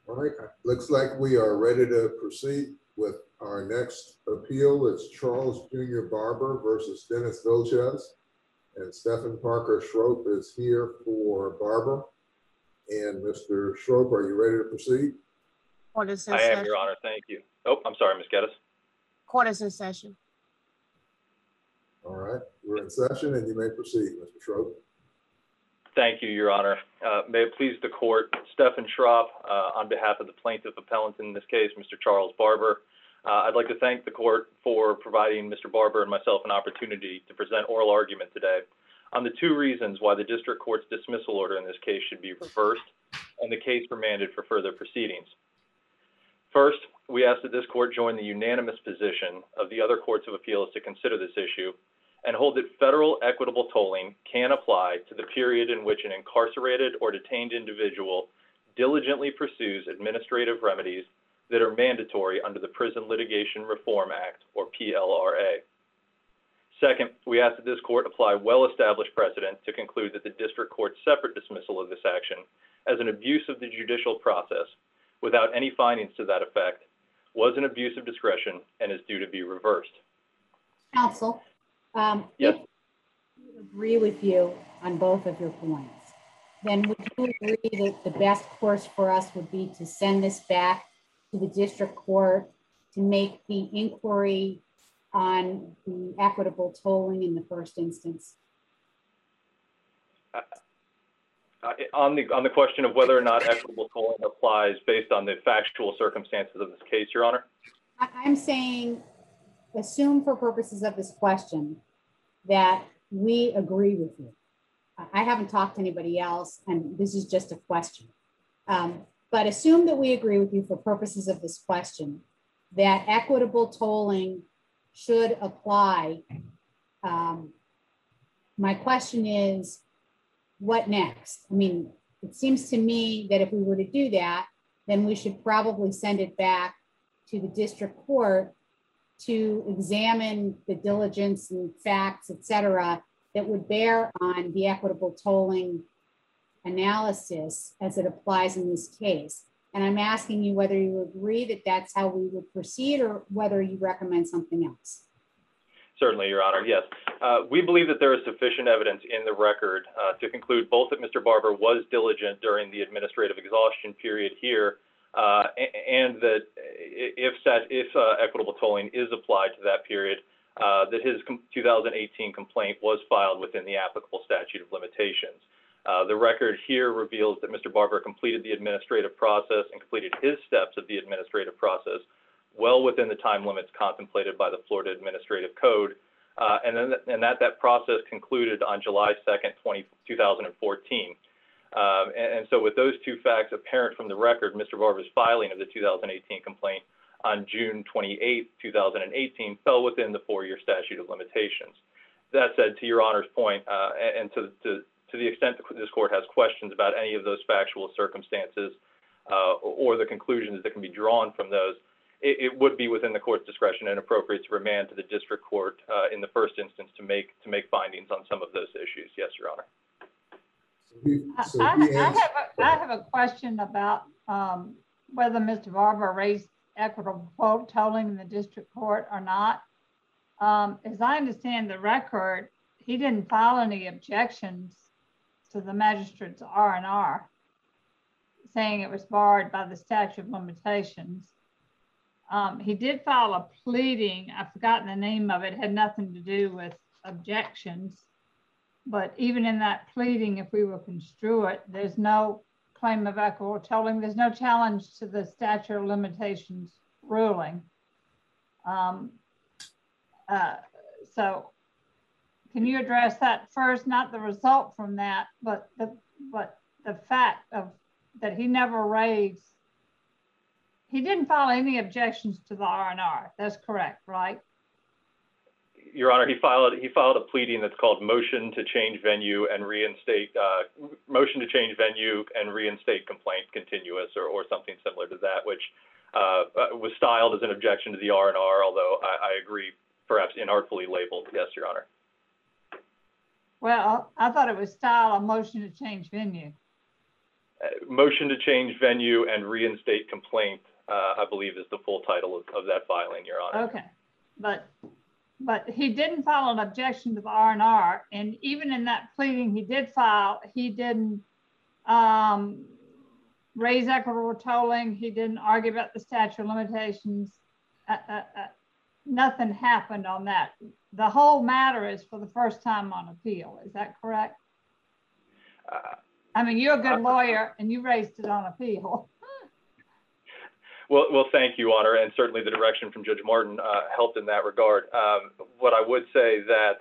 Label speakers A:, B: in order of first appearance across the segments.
A: All right, looks like we are ready to proceed with our next appeal. It's Charles Jr. Barber versus Dennis Vilches, and Stephen Parker Schroep is here for Barber. And Mr. Schroep, are you ready to proceed?
B: Court is in
C: I
B: session.
C: am, Your Honor. Thank you. Oh, I'm sorry, Ms. Geddes.
B: Court is in session.
A: All right, we're in session and you may proceed, Mr. Schroep.
C: Thank you, Your Honor. May it please the court, Stephen Schroep, on behalf of the plaintiff appellant in this case, Mr. Charles Barber. I'd like to thank the court for providing Mr. Barber and myself an opportunity to present oral argument today on the two reasons why the district court's dismissal order in this case should be reversed and the case remanded for further proceedings. First, we ask that this court join the unanimous position of the other courts of appeals to consider this issue and hold that federal equitable tolling can apply to the period in which an incarcerated or detained individual diligently pursues administrative remedies that are mandatory under the Prison Litigation Reform Act, or PLRA. Second, we ask that this court apply well-established precedent to conclude that the district court's separate dismissal of this action as an abuse of the judicial process without any findings to that effect was an abuse of discretion and is due to be reversed.
D: Counsel,
C: yes.
D: if we agree with you on both of your points, then would you agree that the best course for us would be to send this back to the district court to make the inquiry on the equitable tolling in the first instance?
C: On the question of whether or not equitable tolling applies based on the factual circumstances of this case, Your Honor?
D: I'm saying, assume for purposes of this question that we agree with you. I haven't talked to anybody else, and this is just a question. But assume that we agree with you for purposes of this question, that equitable tolling should apply. My question is, what next? I mean, it seems to me that if we were to do that, then we should probably send it back to the district court to examine the diligence and facts, et cetera, that would bear on the equitable tolling analysis as it applies in this case. And I'm asking you whether you agree that that's how we would proceed or whether you recommend something else.
C: Certainly, Your Honor, yes. We believe that there is sufficient evidence in the record to conclude both that Mr. Barber was diligent during the administrative exhaustion period here and that if equitable tolling is applied to that period, that his 2018 complaint was filed within the applicable statute of limitations. The record here reveals that Mr. Barber completed the administrative process and completed his steps of the administrative process well within the time limits contemplated by the Florida Administrative Code, and that process concluded on July 2nd, 2014. And so with those two facts apparent from the record, Mr. Barber's filing of the 2018 complaint on June 28, 2018 fell within the 4-year statute of limitations. That said, to Your Honor's point, and to the extent that this court has questions about any of those factual circumstances or the conclusions that can be drawn from those, it would be within the court's discretion and appropriate to remand to the district court in the first instance to make findings on some of those issues. Yes, Your Honor.
E: I have a question about whether Mr. Barber raised equitable tolling in the district court or not. As I understand the record, he didn't file any objections to the magistrate's R&R, saying it was barred by the statute of limitations. He did file a pleading. I've forgotten the name of it. It had nothing to do with objections. But even in that pleading, if we will construe it, there's no claim of equitable tolling. There's no challenge to the statute of limitations ruling. So can you address that first? Not the result from that, but the fact of that he never raised. He didn't file any objections to the R&R. That's correct, right?
C: Your Honor, he filed a pleading that's called motion to change venue and reinstate complaint continuous or something similar to that, which was styled as an objection to the R&R, although I agree, perhaps inartfully labeled. Yes, Your Honor.
E: Well, I thought it was styled a motion to change venue.
C: motion to change venue and reinstate complaint, I believe is the full title of that filing, Your Honor.
E: Okay, but he didn't file an objection to the R&R, and even in that pleading he did file, he didn't raise equitable tolling. He didn't argue about the statute of limitations. Nothing happened on that. The whole matter is for the first time on appeal. Is that correct? I mean, you're a good lawyer and you raised it on appeal.
C: Well, thank you, Honor, and certainly the direction from Judge Martin helped in that regard. What I would say that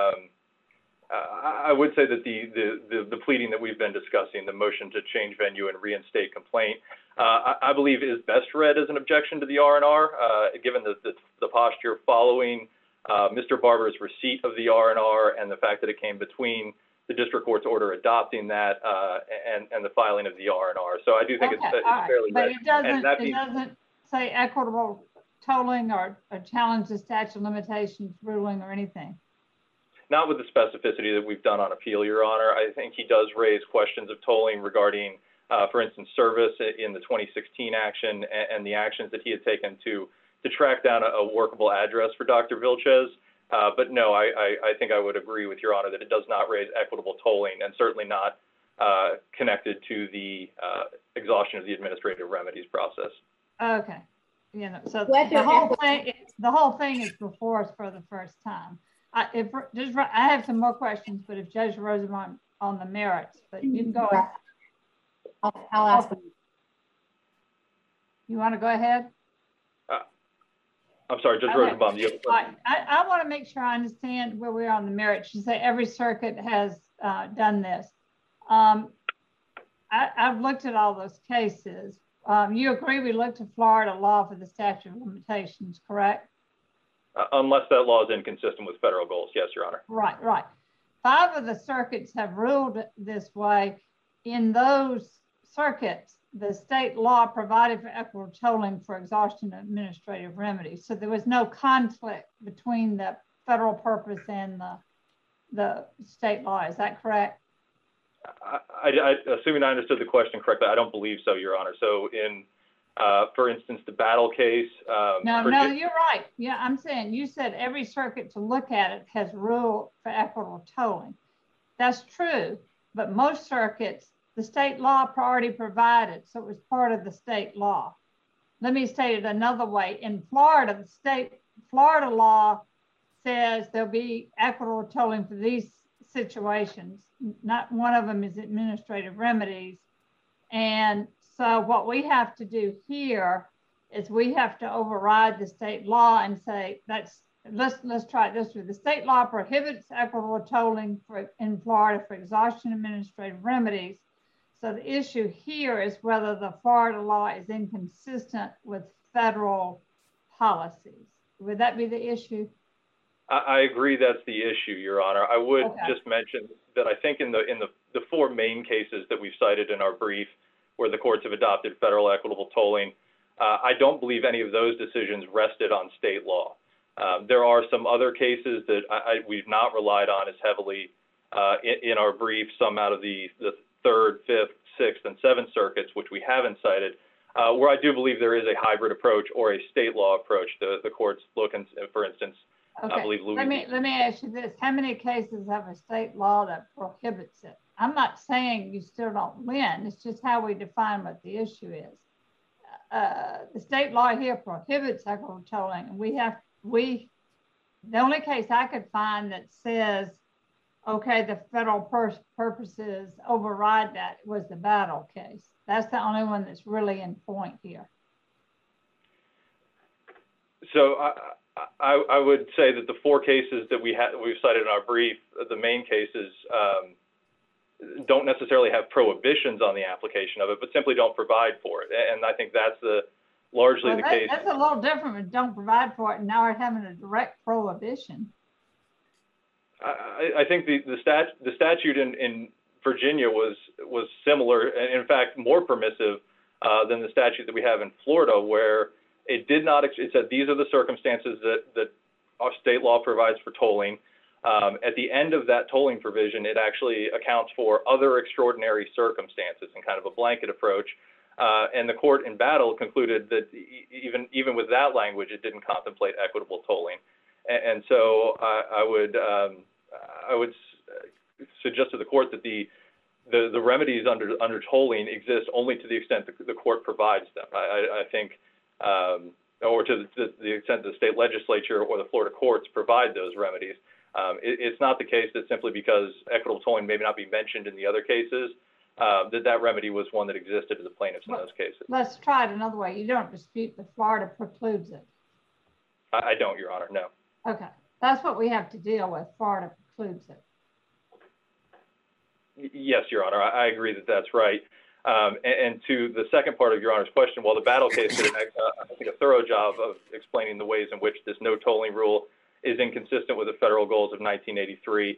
C: the pleading that we've been discussing, the motion to change venue and reinstate complaint, I believe is best read as an objection to the R&R, given the posture following Mr. Barber's receipt of the R&R and the fact that it came between the district court's order adopting that and the filing of the R&R. So I do think it's fairly
E: but
C: read.
E: It doesn't say equitable tolling or challenge the statute of limitations ruling or anything.
C: Not with the specificity that we've done on appeal, Your Honor. I think he does raise questions of tolling regarding, for instance, service in the 2016 action and the actions that he had taken to track down a workable address for Dr. Vilches. But no, I think I would agree with Your Honor that it does not raise equitable tolling and certainly not connected to the exhaustion of the administrative remedies process.
E: Okay. You know, so the whole thing is before us for the first time. I have some more questions, but if Judge Rosenbaum on the merits, but you can go ahead.
D: I'll ask them.
E: You want to go ahead?
C: I'm sorry, Judge Rosenbaum. You have a question?
E: I want to make sure I understand where we are on the merits. You say every circuit has done this. I've looked at all those cases. You agree we looked at Florida law for the statute of limitations, correct?
C: Unless that law is inconsistent with federal goals. Yes, Your Honor.
E: Right, right. 5 of the circuits have ruled this way. In those circuits, the state law provided for equitable tolling for exhaustion of administrative remedies. So there was no conflict between the federal purpose and the state law. Is that correct?
C: Assuming I understood the question correctly, I don't believe so, Your Honor. So in, for instance, the Battle case.
E: No, you're right. Yeah, I'm saying you said every circuit to look at it has ruled for equitable tolling. That's true, but most circuits, the state law already provided, so it was part of the state law. Let me state it another way. In Florida, Florida law says there'll be equitable tolling for these situations. Not one of them is administrative remedies. And so what we have to do here is we have to override the state law and say, let's try it this way. The state law prohibits equitable tolling in Florida for exhaustion administrative remedies. So the issue here is whether the Florida law is inconsistent with federal policies. Would that be the issue?
C: I agree that's the issue, Your Honor. I would just mention that I think in the 4 main cases that we've cited in our brief where the courts have adopted federal equitable tolling, I don't believe any of those decisions rested on state law. There are some other cases that we've not relied on as heavily in our brief, some out of the 3rd, 5th, 6th, and 7th circuits, which we haven't cited, where I do believe there is a hybrid approach or a state law approach. The courts look, for instance, I believe Louisiana.
E: Let me ask you this. How many cases have a state law that prohibits it? I'm not saying you still don't win. It's just how we define what the issue is. The state law here prohibits equitable tolling, and the only case I could find that says, okay, the federal purposes override that was the Battle case. That's the only one that's really in point here.
C: So I would say that the 4 cases that we've cited in our brief, the main cases, don't necessarily have prohibitions on the application of it, but simply don't provide for it. And I think that's largely the case.
E: That's a little different when don't provide for it, and now we're having a direct prohibition.
C: I think the statute in Virginia was similar, and in fact more permissive than the statute that we have in Florida, where it did not. It said these are the circumstances that our state law provides for tolling. At the end of that tolling provision, it actually accounts for other extraordinary circumstances and kind of a blanket approach. And the court in Battle concluded that even with that language, it didn't contemplate equitable tolling. And so I would suggest to the court that the remedies under tolling exist only to the extent that the court provides them. I think, or to the extent the state legislature or the Florida courts provide those remedies. It's not the case that simply because equitable tolling may not be mentioned in the other cases, that remedy was one that existed to the plaintiffs in those cases.
E: Let's try it another way. You don't dispute that Florida precludes it?
C: I don't, Your Honor, no.
E: Okay, that's what we have to deal with. Florida precludes it.
C: Yes, Your Honor, I agree that that's right. And to the second part of Your Honor's question, while the Battle case did, I think, a thorough job of explaining the ways in which this no tolling rule is inconsistent with the federal goals of 1983,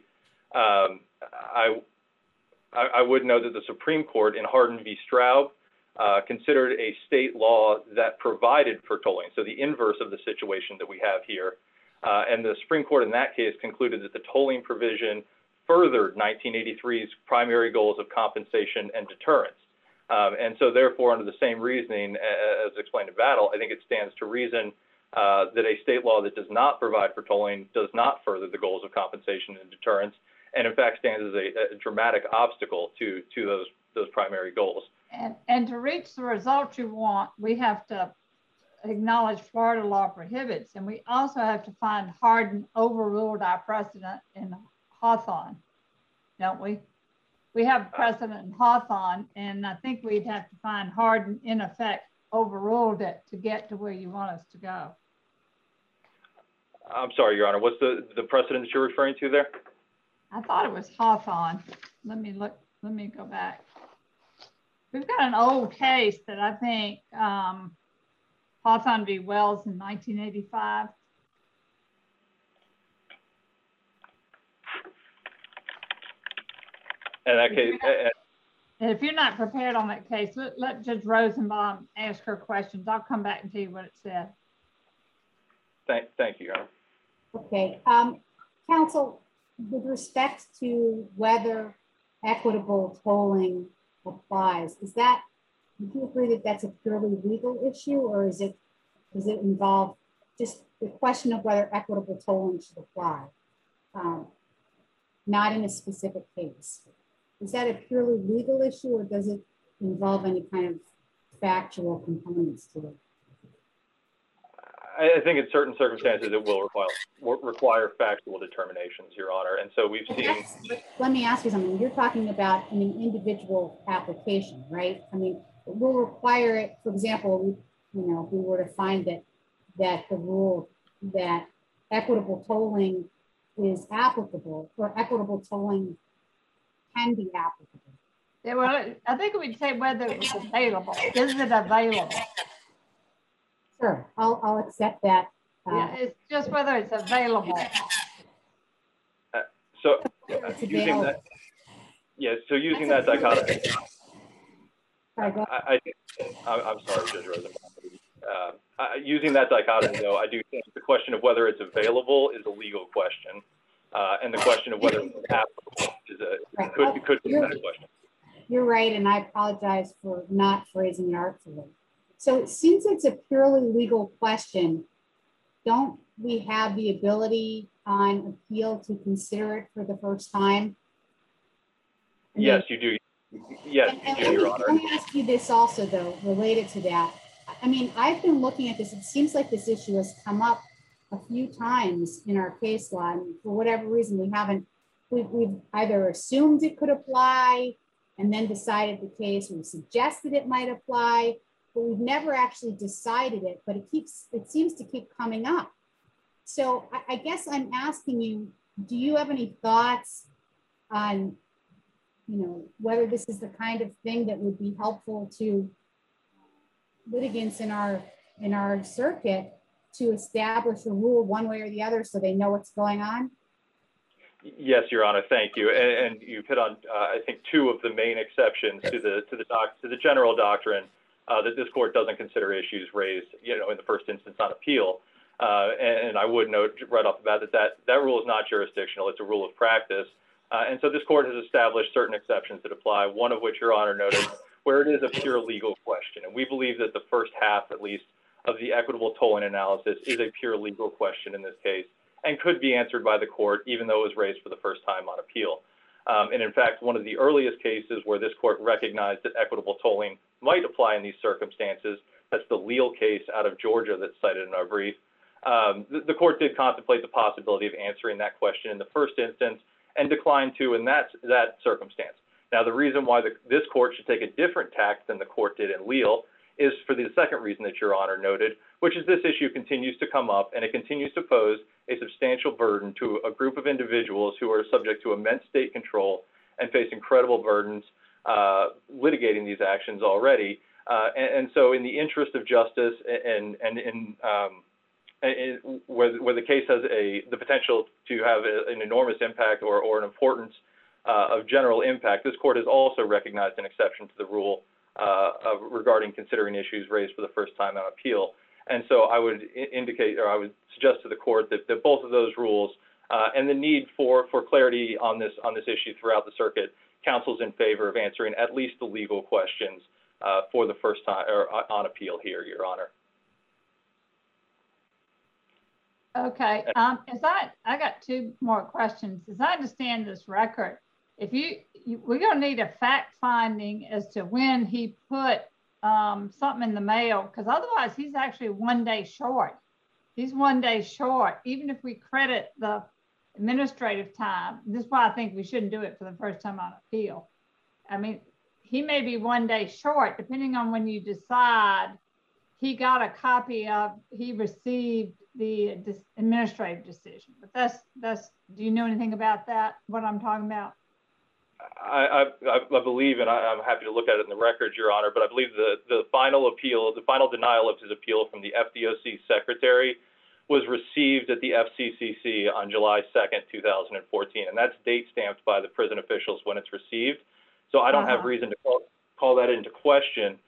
C: I would note that the Supreme Court in Hardin v. Straub considered a state law that provided for tolling, so the inverse of the situation that we have here. And the Supreme Court in that case concluded that the tolling provision furthered 1983's primary goals of compensation and deterrence. And so therefore, under the same reasoning as explained in Battle, I think it stands to reason that a state law that does not provide for tolling does not further the goals of compensation and deterrence, and in fact stands as a dramatic obstacle to those primary goals.
E: And to reach the result you want, we have to acknowledge Florida law prohibits, and we also have to find Hardin overruled our precedent in Hawthorne, don't we? We have precedent in Hawthorne, and I think we'd have to find Hardin in effect overruled it to get to where you want us to go.
C: I'm sorry, Your Honor, what's the precedent that you're referring to there?
E: I thought it was Hawthorne. Let me look, let me go back. We've got an old case that I think Hawthorne v. Wells in 1985.
C: In that case,
E: And if you're not prepared on that case, let Judge Rosenbaum ask her questions. I'll come back and tell you what it said.
C: Thank you, Your Honor.
D: Okay, counsel, with respect to whether equitable tolling applies, do you agree that that's a purely legal issue, or does it involve just the question of whether equitable tolling should apply, not in a specific case? Is that a purely legal issue, or does it involve any kind of factual components to it?
C: I think in certain circumstances it will require factual determinations, Your Honor. And so we've seen.
D: Let me ask you something. You're talking about an individual application, right? I mean, it will require it. For example, if we were to find that the rule that equitable tolling is applicable, or equitable tolling can be applicable.
E: Yeah, well, I think we'd say whether it's available. Is it available?
D: Sure, I'll accept that.
E: Yeah, it's just whether it's available.
C: So using that, so using that dichotomy, I'm sorry, Judge Rosenbaum. Using that dichotomy, though, I do think the question of whether it's available is a legal question, and the question of whether it's applicable could be a better question.
D: You're right, and I apologize for not phrasing it artfully. So since it's a purely legal question, don't we have the ability on appeal to consider it for the first time?
C: Yes, you do. Yes, you do, Your Honor.
D: Let me ask you this also, though, related to that. I mean, I've been looking at this. It seems like this issue has come up a few times in our case law, and for whatever reason, we've either assumed it could apply and then decided the case, we've suggested it might apply, but we've never actually decided it, but it seems to keep coming up. So I guess I'm asking you, do you have any thoughts on, whether this is the kind of thing that would be helpful to litigants in our circuit to establish a rule one way or the other so they know what's going on?
C: Yes, Your Honor, thank you. And you've hit on, I think, two of the main exceptions to the general doctrine that this court doesn't consider issues raised, in the first instance on appeal. And I would note right off the bat that rule is not jurisdictional. It's a rule of practice. And so this court has established certain exceptions that apply, one of which Your Honor noted, where it is a pure legal question. And we believe that the first half, at least, of the equitable tolling analysis is a pure legal question in this case and could be answered by the court, even though it was raised for the first time on appeal. And in fact, one of the earliest cases where this court recognized that equitable tolling might apply in these circumstances, that's the Leal case out of Georgia that's cited in our brief. The court did contemplate the possibility of answering that question in the first instance and declined to in that circumstance. Now, the reason why this court should take a different tack than the court did in Leal is for the second reason that Your Honor noted, which is this issue continues to come up and it continues to pose a substantial burden to a group of individuals who are subject to immense state control and face incredible burdens litigating these actions already. And so in the interest of justice and where the case has the potential to have an enormous impact or an importance of general impact, this court has also recognized an exception to the rule regarding considering issues raised for the first time on appeal. And so I would indicate, or I would suggest to the court that both of those rules and the need for clarity on this issue throughout the circuit counsels in favor of answering at least the legal questions for the first time or on appeal here, Your Honor.
E: Okay, I got two more questions. As I understand this record, if we're gonna need a fact finding as to when he put something in the mail, because otherwise he's actually 1 day short. He's 1 day short, even if we credit the administrative time. This is why I think we shouldn't do it for the first time on appeal. I mean, he may be 1 day short, depending on when you decide he got a copy of, he received the administrative decision. But that's, do you know anything about that, what I'm talking about?
C: I believe, and I'm happy to look at it in the record, Your Honor, but I believe the final appeal, the final denial of his appeal from the FDOC secretary was received at the FCCC on July 2nd, 2014. And that's date stamped by the prison officials when it's received. So I don't have reason to call that into question.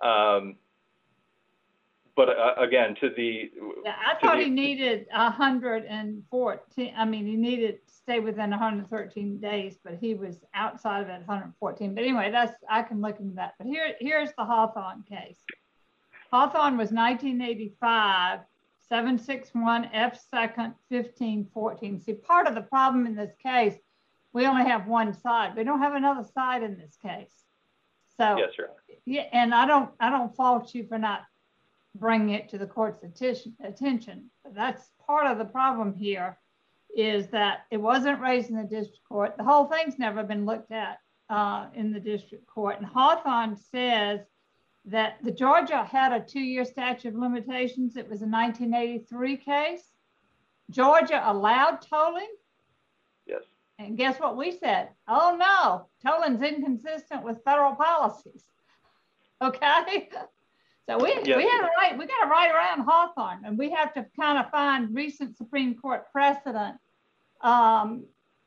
C: But again,
E: I thought he needed 114. I mean, he needed to stay within 113 days, but he was outside of it 114. But anyway, I can look into that. But here's the Hawthorne case. Hawthorne was 1985, 761 F 2nd, 1514. See, part of the problem in this case, we only have one side. We don't have another side in this case. So
C: yes, Your Honor.
E: Yeah, and I don't fault you for not bring it to the court's attention. That's part of the problem here, is that it wasn't raised in the district court. The whole thing's never been looked at in the district court. And Hawthorne says that the Georgia had a 2-year statute of limitations. It was a 1983 case. Georgia allowed tolling.
C: Yes.
E: And guess what we said? Oh no, tolling's inconsistent with federal policies. Okay. So we got to right around Hawthorne, and we have to kind of find recent Supreme Court precedent allows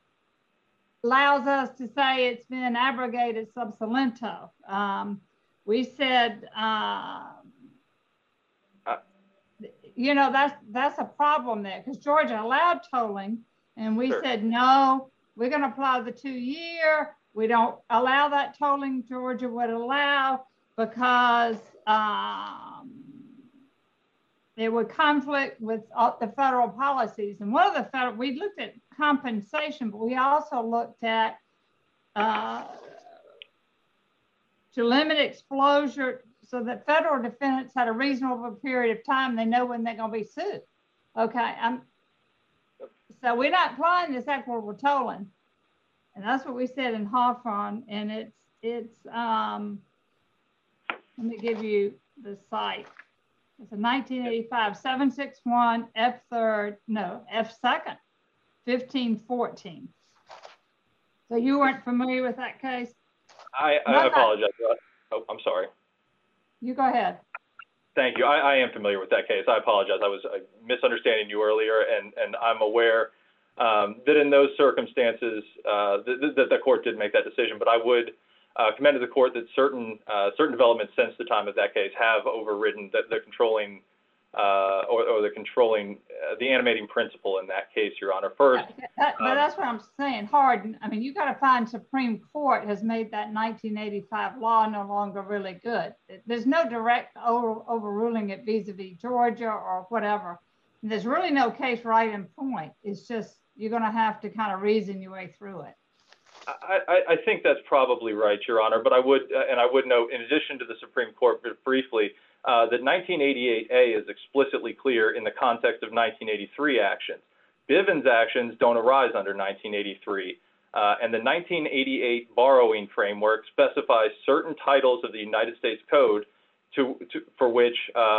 E: us to say it's been abrogated sub saliento. We said, you know, that's a problem there, because Georgia allowed tolling, and we said, no, we're going to apply the 2-year. We don't allow that tolling Georgia would allow, because there would conflict with the federal policies. And one of the federal, we looked at compensation, but we also looked at to limit exposure so that federal defendants had a reasonable period of time. They know when they're going to be sued. Okay. So we're not applying this equitable tolling. And that's what we said in Hawthorne. And it's let me give you the site. It's a 1985 761 F2nd, 1514. So you weren't familiar with that case?
C: I apologize. Oh, I'm sorry.
E: You go ahead.
C: Thank you. I am familiar with that case. I apologize. I was misunderstanding you earlier, and I'm aware that in those circumstances that the court did make that decision. But I would commend to the court that certain developments since the time of that case have overridden the controlling or the controlling, the animating principle in that case, Your Honor. First,
E: but that's what I'm saying. Hard. I mean, you got to find Supreme Court has made that 1985 law no longer really good. There's no direct overruling it vis-a-vis Georgia or whatever. There's really no case right in point. It's just you're going to have to kind of reason your way through it.
C: I think that's probably right, Your Honor. But I would note, in addition to the Supreme Court, but briefly, that 1988A is explicitly clear in the context of 1983 actions. Bivens actions don't arise under 1983. And the 1988 borrowing framework specifies certain titles of the United States Code for which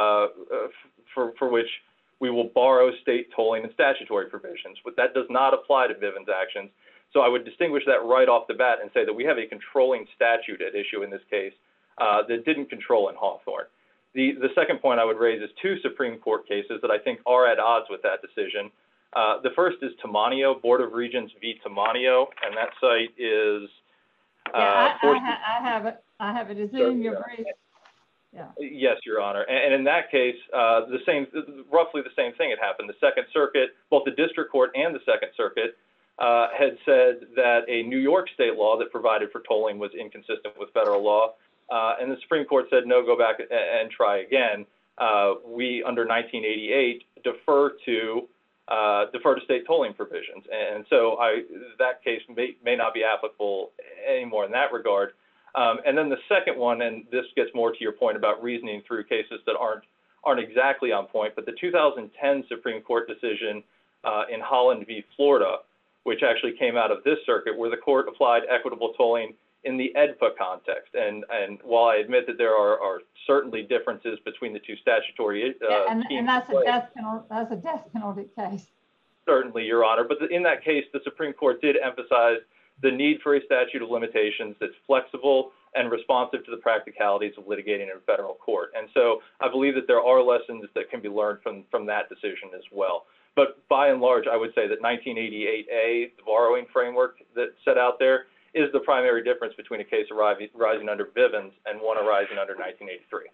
C: we will borrow state tolling and statutory provisions. But that does not apply to Bivens actions. So I would distinguish that right off the bat and say that we have a controlling statute at issue in this case that didn't control in Hawthorne. The second point I would raise is two Supreme Court cases that I think are at odds with that decision. The first is Tamanio, Board of Regents v. Tamanio, and that site is.
E: I have it. I have it. Is it in your brief? Yeah.
C: Yes, Your Honor. And in that case, roughly the same thing had happened. The Second Circuit, both the District Court and the Second Circuit, had said that a New York state law that provided for tolling was inconsistent with federal law. And the Supreme Court said, no, go back and try again. We, under 1988, defer to state tolling provisions. And so that case may not be applicable anymore in that regard. And then the second one, and this gets more to your point about reasoning through cases that aren't exactly on point, but the 2010 Supreme Court decision in Holland v. Florida, which actually came out of this circuit, where the court applied equitable tolling in the EDPA context. And while I admit that there are certainly differences between the two statutory schemes,
E: and that's a death penalty case. Certainly,
C: Your Honor. But in that case, the Supreme Court did emphasize the need for a statute of limitations that's flexible and responsive to the practicalities of litigating in federal court. And so I believe that there are lessons that can be learned from that decision as well. But by and large, I would say that 1988A, the borrowing framework that's set out there, is the primary difference between a case arising under Bivens and one arising under 1983.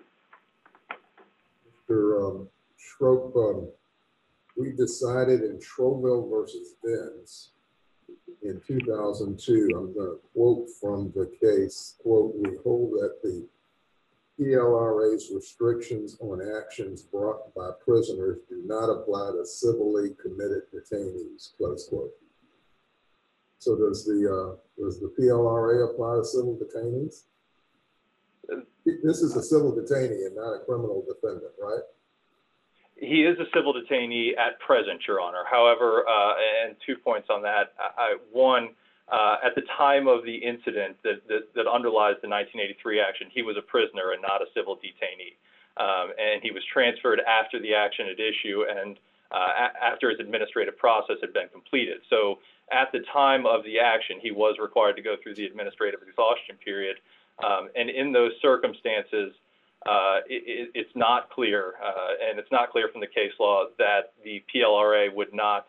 A: Mr. Schroep, we decided in Troville versus Benz in 2002, I'm going to quote from the case, quote, we hold that the PLRA's restrictions on actions brought by prisoners do not apply to civilly committed detainees, close quote. So does the PLRA apply to civil detainees? This is a civil detainee and not a criminal defendant, right?
C: He is a civil detainee at present, Your Honor. However, and 2 points on that. One, at the time of the incident that underlies the 1983 action, he was a prisoner and not a civil detainee. And he was transferred after the action at issue and after his administrative process had been completed. So at the time of the action, he was required to go through the administrative exhaustion period. And in those circumstances, it's not clear, and it's not clear from the case law that the PLRA would not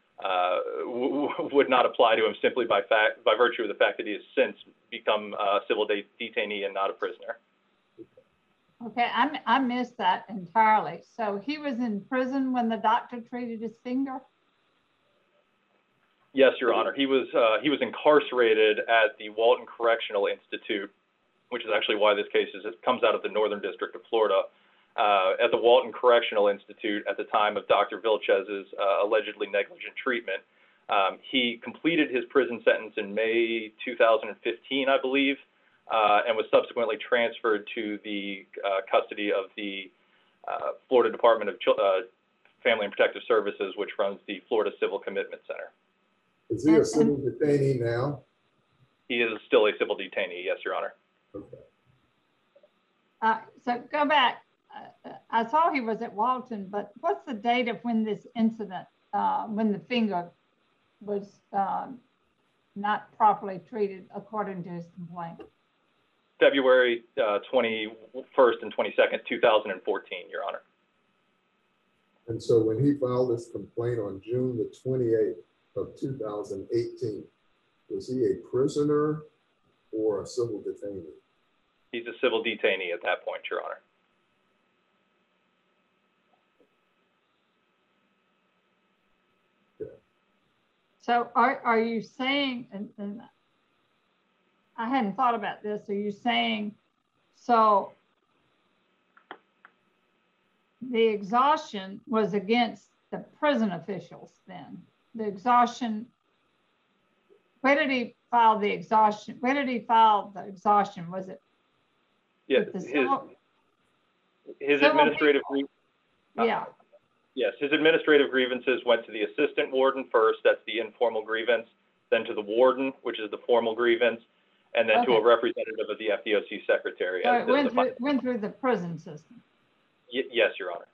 C: apply to him simply by virtue of the fact that he has since become a civil detainee and not a prisoner.
E: Okay, I missed that entirely. So he was in prison when the doctor treated his finger?
C: Yes, Your Honor. He was incarcerated at the Walton Correctional Institute, which is actually why this case comes out of the Northern District of Florida, at the Walton Correctional Institute at the time of Dr. Vilchez's allegedly negligent treatment. He completed his prison sentence in May 2015, I believe, and was subsequently transferred to the custody of the Florida Department of Family and Protective Services, which runs the Florida Civil Commitment Center.
A: Is he a civil detainee now?
C: He is still a civil detainee, yes, Your Honor.
A: Okay.
E: So go back. I saw he was at Walton, but what's the date of when this incident, when the finger was not properly treated according to his complaint?
C: February 21st and 22nd, 2014, Your Honor.
A: And so when he filed this complaint on June the 28th of 2018, was he a prisoner or a civil detainee?
C: He's a civil detainee at that point, Your Honor.
E: So are you saying, and I hadn't thought about this, are you saying, so the exhaustion was against the prison officials then? The exhaustion, where did he file the exhaustion? Where did he file the exhaustion? Was it?
C: Yes, his administrative,
E: yeah.
C: Yes, his administrative grievances went to the assistant warden first, that's the informal grievance, then to the warden, which is the formal grievance, and then to a representative of the FDOC secretary.
E: So it went through the prison system.
C: Yes, Your Honor.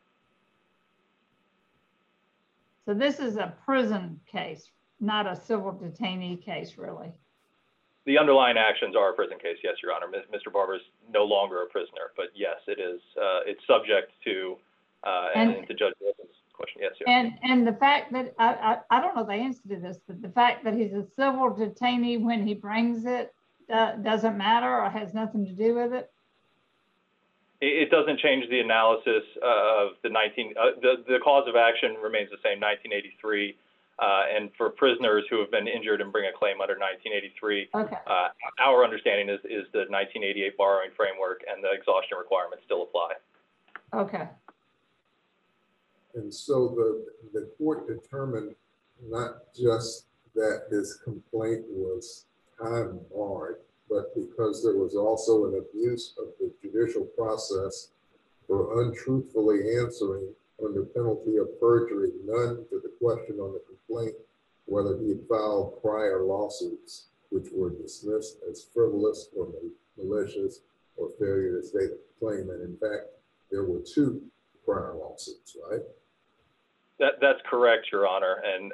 E: So this is a prison case, not a civil detainee case, really.
C: The underlying actions are a prison case, yes, Your Honor. Mr. Barber is no longer a prisoner, but yes, it is. It's subject to, and to Judge Wilson's question, yes, Your Honor.
E: And the fact that, I don't know the answer to this, but the fact that he's a civil detainee when he brings it doesn't matter or has nothing to do with it?
C: It doesn't change the analysis of the cause of action remains the same, 1983. And for prisoners who have been injured and bring a claim under 1983, our understanding is the 1988 borrowing framework and the exhaustion requirements still apply.
E: Okay.
A: And so the court determined not just that his complaint was time barred, but because there was also an abuse of the judicial process for untruthfully answering under penalty of perjury, none to the question on the complaint whether he had filed prior lawsuits which were dismissed as frivolous or malicious or failure to state a claim. And in fact, there were 2 prior lawsuits, right?
C: That's correct, Your Honor. And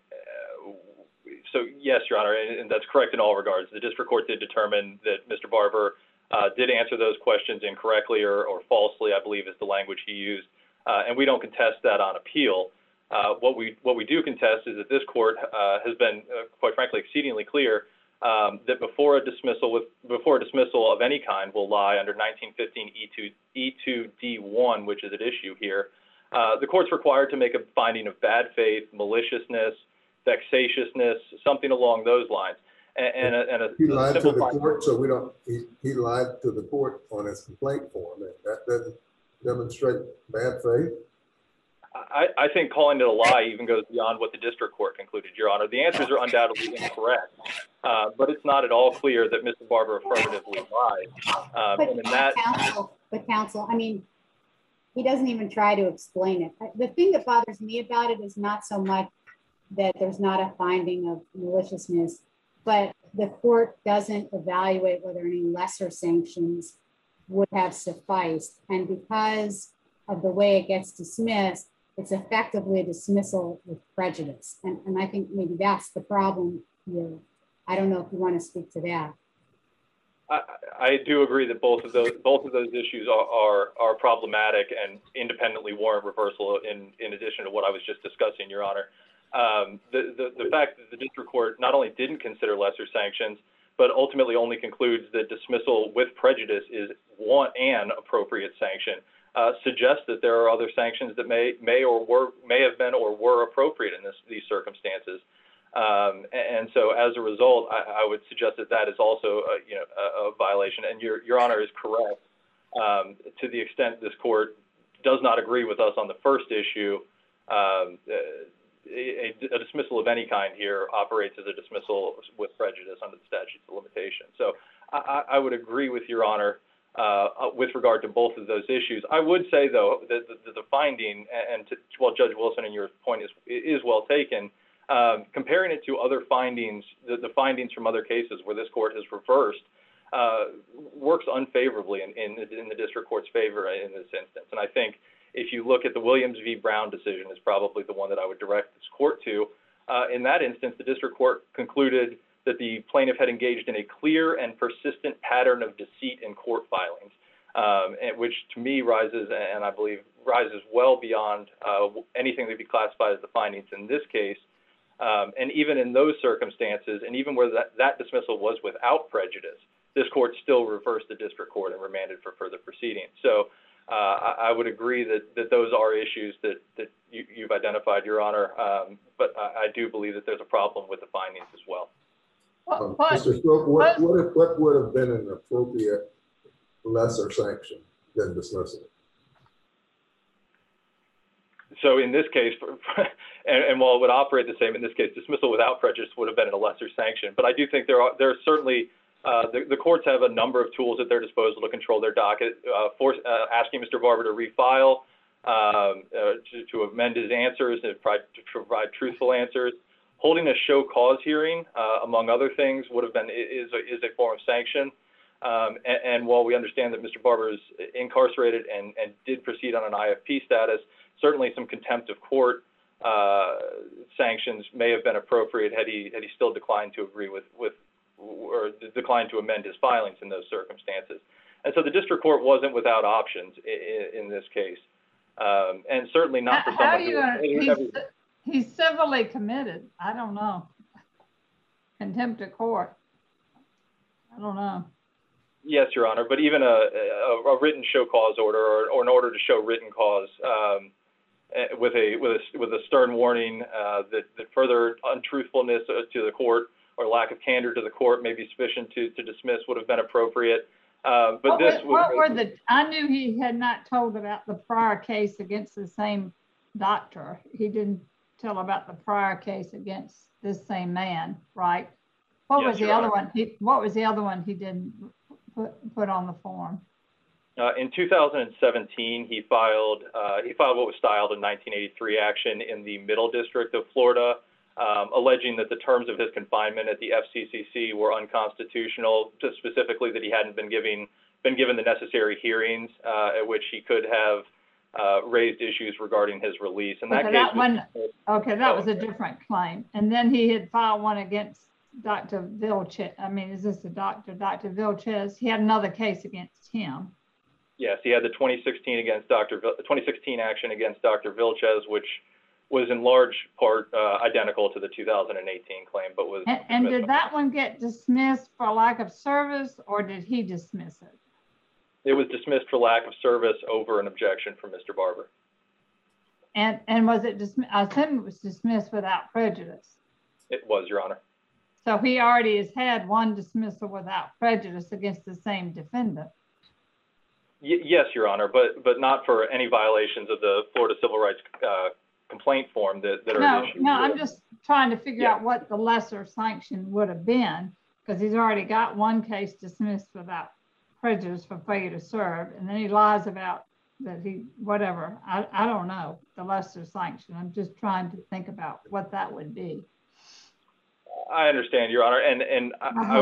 C: so, yes, Your Honor, and that's correct in all regards. The district court did determine that Mr. Barber did answer those questions incorrectly or falsely, I believe is the language he used. And we don't contest that on appeal. What we do contest is that this court has been, quite frankly, exceedingly clear that before a dismissal of any kind will lie under 1915 E2D1, which is at issue here, the court's required to make a finding of bad faith, maliciousness, vexatiousness, something along those lines.
A: He lied to the court, so we don't. He lied to the court on his complaint form. That doesn't demonstrate bad faith.
C: I think calling it a lie even goes beyond what the district court concluded, Your Honor. The answers are undoubtedly incorrect, but it's not at all clear that Mr. Barber affirmatively lied.
D: But counsel, I mean, he doesn't even try to explain it. The thing that bothers me about it is not so much that there's not a finding of maliciousness, but the court doesn't evaluate whether any lesser sanctions would have sufficed. And because of the way it gets dismissed, it's effectively a dismissal with prejudice. And I think maybe that's the problem here. I don't know if you want to speak to that.
C: I do agree that both of those issues are problematic and independently warrant reversal in addition to what I was just discussing, Your Honor. The fact that the district court not only didn't consider lesser sanctions, but ultimately only concludes that dismissal with prejudice is an appropriate sanction, suggests that there are other sanctions that may have been or were appropriate in these circumstances. And so as a result, I would suggest that is also a violation. And Your Honor is correct. To the extent this court does not agree with us on the first issue, a dismissal of any kind here operates as a dismissal with prejudice under the statute of limitations. So I would agree with Your Honor with regard to both of those issues. I would say, though, that the finding, and while Judge Wilson and your point is well taken, comparing it to other findings, the findings from other cases where this court has reversed, works unfavorably in the district court's favor in this instance. And I think if you look at the Williams v. Brown decision, is probably the one that I would direct this court to. In that instance, the district court concluded that the plaintiff had engaged in a clear and persistent pattern of deceit in court filings, which to me rises, and I believe rises well beyond anything that would be classified as the findings in this case. And even in those circumstances, and even where that dismissal was without prejudice, this court still reversed the district court and remanded for further proceedings. So I would agree that those are issues that you've identified, Your Honor, but I do believe that there's a problem with the findings as well.
A: Mr. Stroke, what would have been an appropriate lesser sanction than dismissal?
C: So in this case, and while it would operate the same, in this case, dismissal without prejudice would have been a lesser sanction. But I do think there are certainly, the courts have a number of tools at their disposal to control their docket, asking Mr. Barber to refile, to amend his answers and to provide truthful answers. Holding a show cause hearing, among other things, would have been is a form of sanction. And while we understand that Mr. Barber is incarcerated and did proceed on an IFP status, certainly some contempt of court sanctions may have been appropriate had he still declined to agree with or declined to amend his filings in those circumstances. And so the district court wasn't without options in this case, and certainly not for someone
E: he's civilly committed. I don't know. Contempt of court. I don't know.
C: Yes, Your Honor, but even a written show cause order or an order to show written cause with a stern warning that further untruthfulness to the court or lack of candor to the court may be sufficient to dismiss would have been appropriate. But I knew he had not told about the prior case against the same doctor. He didn't tell about the prior case against this same man, right? What was the other one? What was the other one he didn't put on the form? In 2017, he filed what was styled a 1983 action in the Middle District of Florida, alleging that the terms of his confinement at the FCCC were unconstitutional, just specifically that he hadn't been given the necessary hearings at which he could have raised issues regarding his release. And that
E: that was a different claim. And then he had filed one against Dr. Vilches. I mean, is this a Dr. Vilches? He had another case against him.
C: Yes, he had the 2016 action against Dr. Vilches, which was in large part identical to the 2018 claim, but was.
E: And did that one get dismissed for lack of service, or did he dismiss it?
C: It was dismissed for lack of service over an objection from Mr. Barber.
E: And was it dismissed? I assume it was dismissed without prejudice. It
C: was, Your Honor.
E: So he already has had one dismissal without prejudice against the same defendant.
C: Yes, Your Honor, but not for any violations of the Florida Civil Rights complaint form that are issued.
E: No, I'm just trying to figure out what the lesser sanction would have been, because he's already got one case dismissed without prejudice for failure to serve, and then he lies about that whatever. I don't know the lesser sanction. I'm just trying to think about what that would be.
C: I understand, Your Honor, and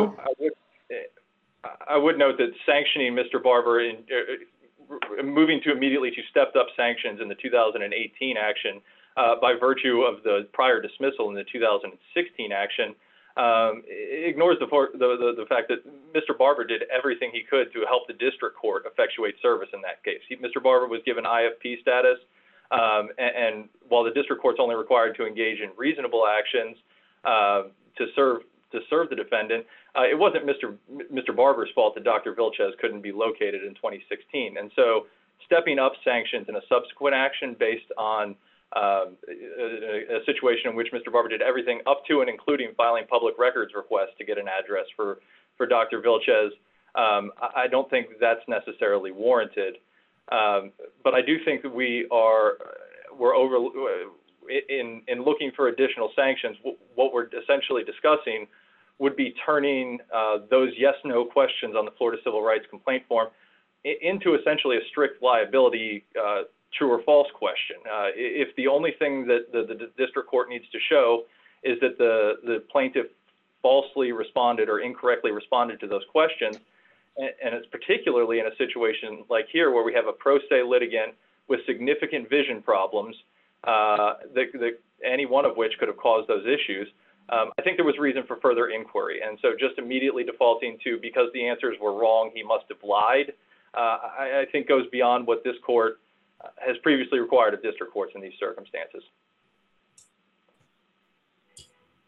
C: I would note that sanctioning Mr. Barber in moving to immediately to stepped up sanctions in the 2018 action by virtue of the prior dismissal in the 2016 action ignores the fact that Mr. Barber did everything he could to help the district court effectuate service in that case. Mr. Barber was given IFP status, and while the district court's only required to engage in reasonable actions to serve the defendant, it wasn't Mr. Barber's fault that Dr. Vilches couldn't be located in 2016. And so stepping up sanctions in a subsequent action based on a situation in which Mr. Barber did everything up to and including filing public records requests to get an address for Dr. Vilches, I don't think that's necessarily warranted. But I do think that we're in looking for additional sanctions. What we're essentially discussing would be turning those yes/no questions on the Florida Civil Rights complaint form into essentially a strict liability true or false question. If the only thing that the district court needs to show is that the plaintiff falsely responded or incorrectly responded to those questions, and it's particularly in a situation like here where we have a pro se litigant with significant vision problems, that any one of which could have caused those issues, I think there was reason for further inquiry. And so just immediately defaulting to, because the answers were wrong, he must have lied, I think goes beyond what this court has previously required of district courts in these circumstances.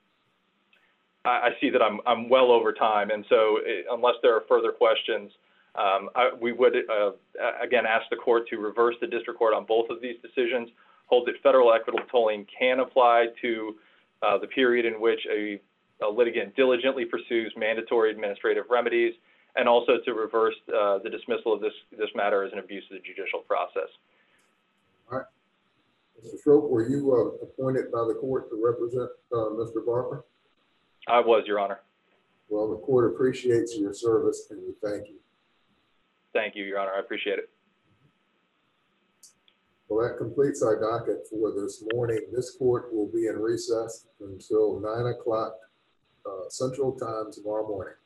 C: I see that I'm well over time, and so unless there are further questions, We would, again, ask the court to reverse the district court on both of these decisions, hold that federal equitable tolling can apply to the period in which a litigant diligently pursues mandatory administrative remedies, and also to reverse the dismissal of this matter as an abuse of the judicial process.
A: All right. Mr. Schroep, were you appointed by the court to represent Mr. Barber?
C: I was, Your Honor.
A: Well, the court appreciates your service and we thank you.
C: Thank you, Your Honor. I appreciate it.
A: Well, that completes our docket for this morning. This court will be in recess until 9 o'clock Central Time tomorrow morning.